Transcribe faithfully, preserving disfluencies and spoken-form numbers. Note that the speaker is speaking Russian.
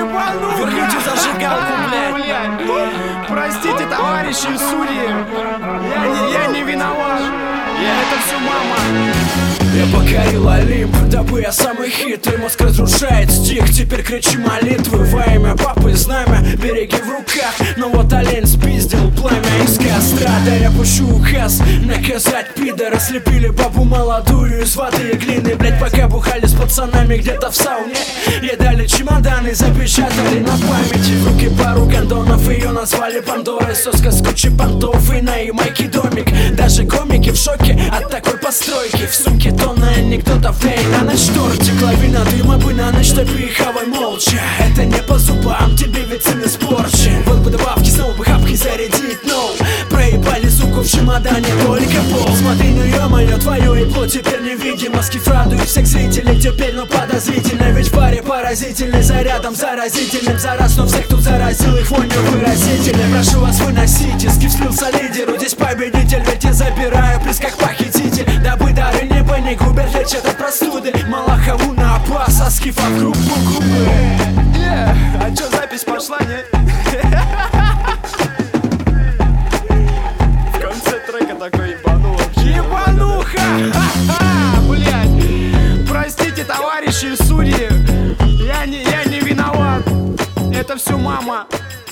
ебануха! Верните зажигалку, блядь! Простите, товарищи судьи! Я не, я не виноват! Это все мама! Я покорил Олимп, дабы я самый хитрый. Мозг разрушает стих, теперь кричи молитвы во имя папы, знамя, береги в руках. Но вот олень спиздил пламя из костра. Да я пущу указ наказать пидора. Слепили бабу молодую из воды и глины, блять, пока бухали с пацанами где-то в сауне. Ей дали чемоданы, запечатали на памяти. В руки пару гондонов, ее назвали Пандорой. Соска с кучей понтов и на ямайке домик. Даже комики в шоке от такой постройки. В сумке тонна анекдотов, да и на ночь тортик. Лавина дыма бы на ночь, топи хавай молча. Это не по зубам, тебе ведь сын испорчен. Вот бы добавки, снова бы хапки зарядить, но проебали, суку, в чемодане только пол. Смотри, ну ё-моё, твое и плоть теперь невидимо. Скиф радует всех зрителей теперь, но подозрительно. Ведь в паре поразительный, зарядом заразительным. Зараз, но всех тут заразил их вонью выразительной. Прошу вас, выносите, скиф слился лидеру. Здесь победитель, ведь я забираю приз как похититель. Дабы дары не не губят, лечат от простуды. Малахову на опас, а скифа в группу губы. Yeah. А чё, запись пошла, не? В конце трека такой ебанул вообще. Ебануха! Ха-ха! Блядь! Простите, товарищи судьи! Я не, я не виноват! Это все мама!